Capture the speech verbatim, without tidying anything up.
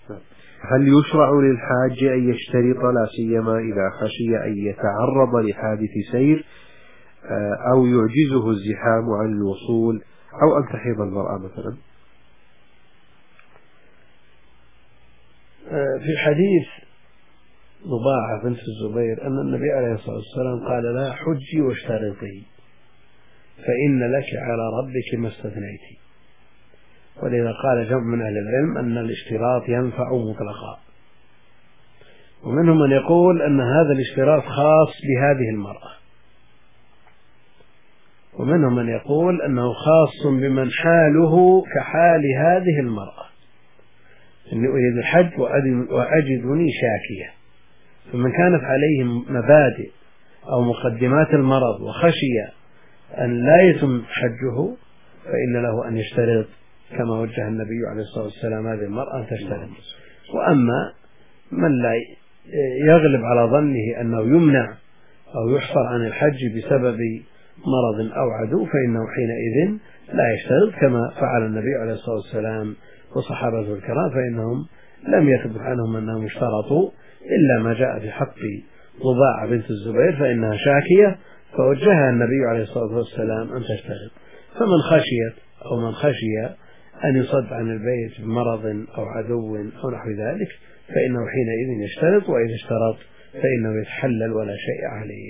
هل يشرع للحاج أن يشترط لا سيما إذا خشي أن يتعرض لحادث سير أو يعجزه الزحام عن الوصول أو أن تحيض المرأة مثلا؟ في حديث ضباعة بنت الزبير أن النبي عليه الصلاة والسلام قال لا حجي واشترطي فإن لك على ربك ما استثنيتي. ولذا قال جمع من أهل العلم أن الاشتراط ينفع مطلقا، ومنهم من يقول أن هذا الاشتراط خاص بهذه المرأة، ومنهم من يقول أنه خاص بمن حاله كحال هذه المرأة، إني أريد الحج وأجدني شاكية، فمن كانت عليه مبادئ أو مقدمات المرض وخشي أن لا يتم حجه فإن له أن يشترط كما وجه النبي عليه الصلاة والسلام هذه المرأة أن تشترط. وأما من لا يغلب على ظنه أنه يمنع أو يحصر عن الحج بسبب مرض أو عدو فإنه حينئذ لا يشترط كما فعل النبي عليه الصلاة والسلام وصحابته الكرام، فإنهم لم يثبت عنهم أنهم اشترطوا إلا ما جاء في حق ضباعة بنت الزبير فإنها شاكية فوجهها النبي عليه الصلاة والسلام أن تشترط. فمن خشيت أو من خشي أن يصد عن البيت بمرض أو عدو أو نحو ذلك فإنه حينئذ يشترط، وإذا اشترط فإنه يتحلل ولا شيء عليه.